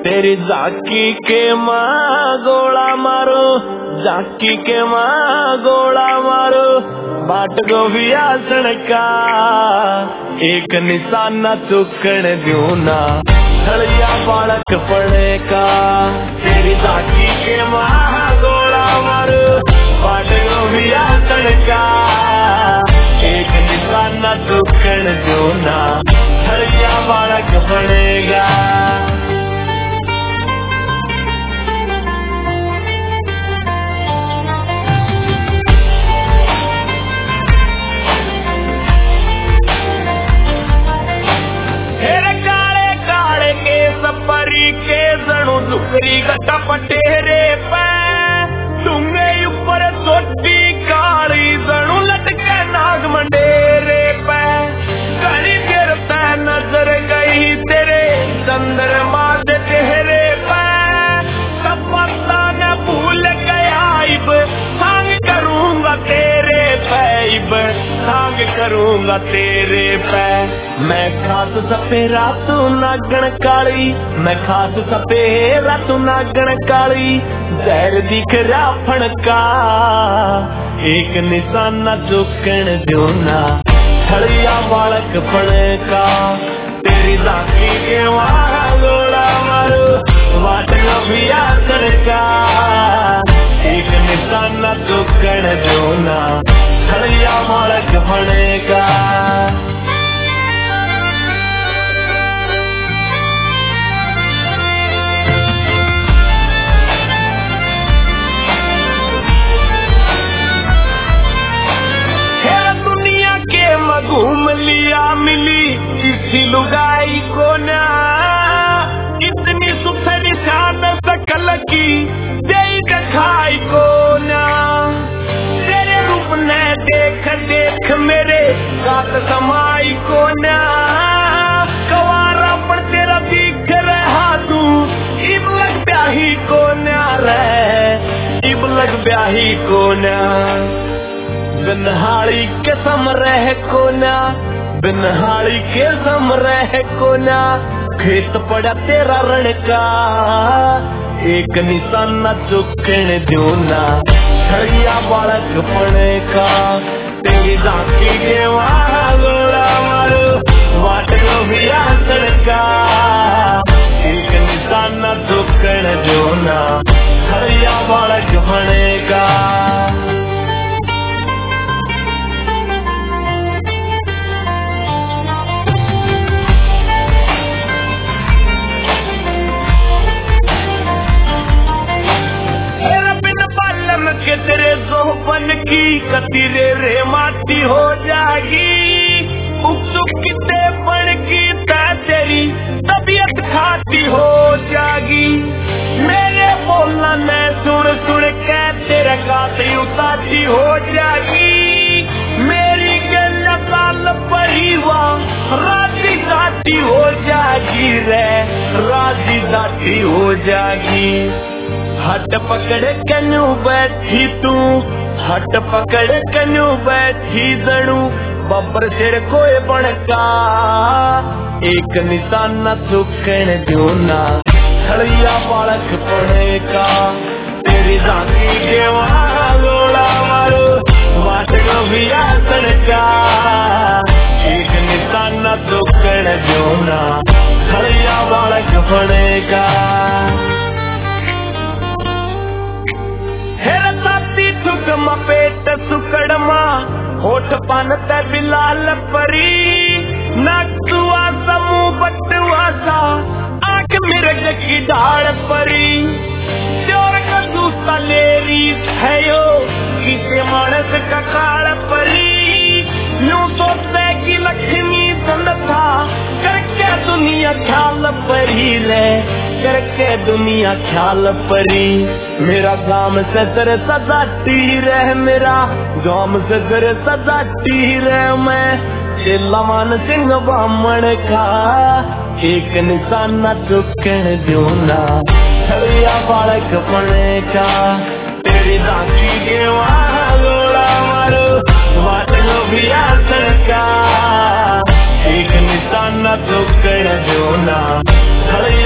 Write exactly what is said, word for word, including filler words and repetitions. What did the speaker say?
तेरी झाकी के माँ गोला मारो, झाकी के माँ गोला मारो, बाट गोभिया सड़का एक निशाना चुकन दू ना, थड़िया बालक पड़े का। तेरी झाकी के माँ गोला मारो, बाट गोभिया सड़का एक निशाना चुकन दू ना, थड़िया बालक पड़ेगा। के जणु दुकरी गटा पटेरे पे डूंगे ऊपर सोटी काली जणु लटके नाग मंडेरे पे। कड़ी देर पे नजर गई तेरे चंद्रमा दे चेहरे पे, तब पता न भूल गया इब सांग करूंगा तेरे पे, इब सांग करूंगा तेरे पे। मैं खास सपेरा तू नागण काली, मैं खास सपेरा तू नागण काली, जहर दिख रहा फणका एक निशाना चुकन दू ना, थड़िया बालक फणका। तेरी झांकी के वहाँ गोला मारो, वाट गोभिया सड़का एक निशाना चुकन दू ना, थड़िया बालक फणका। घूम लिया मिली किसी लुगाई को ना, इतनी सुथरी शान सकल की देख खाई को ना। तेरे रूप ने देख देख मेरे साथ समाई को ना, कवारा पर तेरा दिख रहा तू इब लग ब्याही को ना रे, इब लग ब्याही को ना। बिनहाड़ी के समरह को ना, बिनहाड़ी के समरह को ना, खेत पड़ा तेरा रण का एक निशाना चुकन दू ना, थड़िया बालक पड़े का। तेरी झांकी के वहाँ गोला मारो, वाट गोभिया सड़का एक निशाना चुकन दू ना, थड़िया बालक पड़े का। के तेरे जोबन की कतीरे रे माटी हो जाएगी, उकसुक किते बन की तेरी तबीयत खाती हो जाएगी। मेरे बोलना ने सुन सुन के तेरा गाती उताती हो जाएगी, मेरी गल साल परिवार राजी दाती हो जाएगी रे, राजी दाती हो जाएगी। हट पकड़ कन्यू बैठी तू, हट पकड़ कन्यू बैठी जणू बब्बर सिर कोई बनका एक निशाना चुकन दू ना, थड़िया बालक पड़े का। तेरी झांकी के वहाँ गोला मारो, वाट गोभिया सड़का एक निशाना चुकन दू ना, थड़िया बालक पड़े का। सुकमा पेट सुकड़मा होठ पान ते बिलाल परी, नाकुआ समूह बटुआ सा आंख मिर्ग की ढाड़ परी। चोर का दूसरा लेरी है यो किसे मानस का काल परी, यूं सोचते कि लक्ष्मी धन था करके दुनिया ख्याल परी रे, करके दुनिया ख्याल परी। मेरा गाम से तेरे सजाती रह, मेरा गाम से तेरे सजाती रह। मैं चेला मान सिंह बामण का एक निशाना चुकन दू ना, थड़िया बालक पड़े का। तेरी झांकी के वहाँ गोला मारो, वाट गोभिया सड़का एक निशाना चुकन दू ना, थड़िया